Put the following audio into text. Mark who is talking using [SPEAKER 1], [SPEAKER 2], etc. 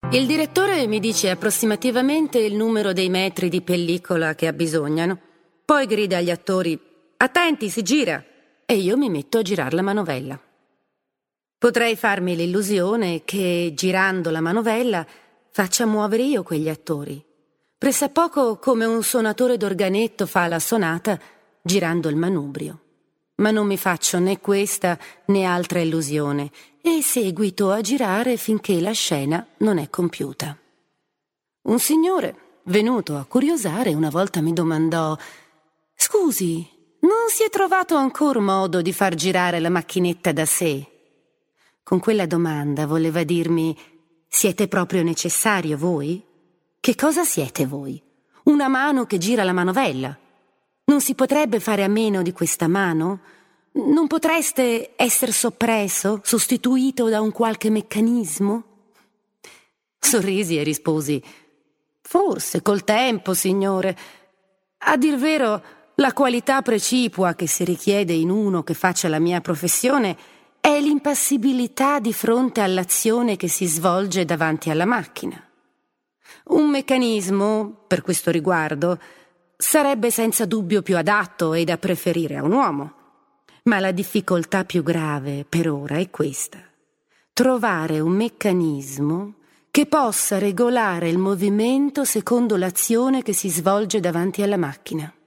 [SPEAKER 1] Il direttore mi dice approssimativamente il numero dei metri di pellicola che abbisognano. Poi grida agli attori: «Attenti, si gira!» E io mi metto a girar la manovella. Potrei farmi l'illusione che, girando la manovella, faccia muovere io quegli attori, pressappoco come un suonatore d'organetto fa la sonata girando il manubrio. Ma non mi faccio né questa né altra illusione e seguito a girare finché la scena non è compiuta. Un signore, venuto a curiosare, una volta mi domandò: «Scusi, non si è trovato ancor modo di far girare la macchinetta da sé?» Con quella domanda voleva dirmi: «Siete proprio necessario voi? Che cosa siete voi? Una mano che gira la manovella? Non si potrebbe fare a meno di questa mano? Non potreste essere soppresso, sostituito da un qualche meccanismo?» Sorrisi e risposi: «Forse col tempo, signore. A dir vero, la qualità precipua che si richiede in uno che faccia la mia professione è l'impassibilità di fronte all'azione che si svolge davanti alla macchina. Un meccanismo, per questo riguardo, sarebbe senza dubbio più adatto e da preferire a un uomo. Ma la difficoltà più grave per ora è questa: trovare un meccanismo che possa regolare il movimento secondo l'azione che si svolge davanti alla macchina.